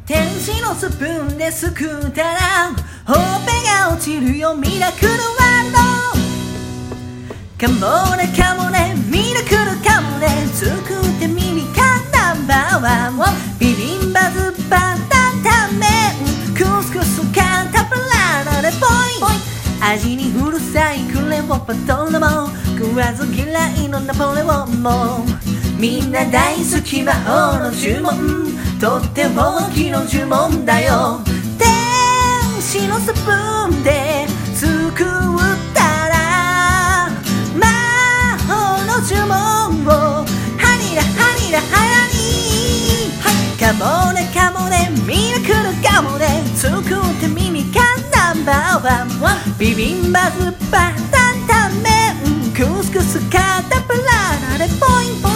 天使のスプーンですくったらほっぺが落ちるよミラクルワールドカモネカモネミラクルカモネ作ってみりかナンバーワンをビビンバズッパ担々麺クスクスカンタプラーナでポイポイ味にうるさいクレオパトラも食わず嫌いのナポレオンもみんな大好き魔法の呪文とっておきの呪文だよ天使のスプーンで作ったら魔法の呪文をハニラハニラハラニーカモネカモネミラクルカモネ作ってみみかナンバーワンはビビンバズッパ担々麺クスクスカタプラーナでポイント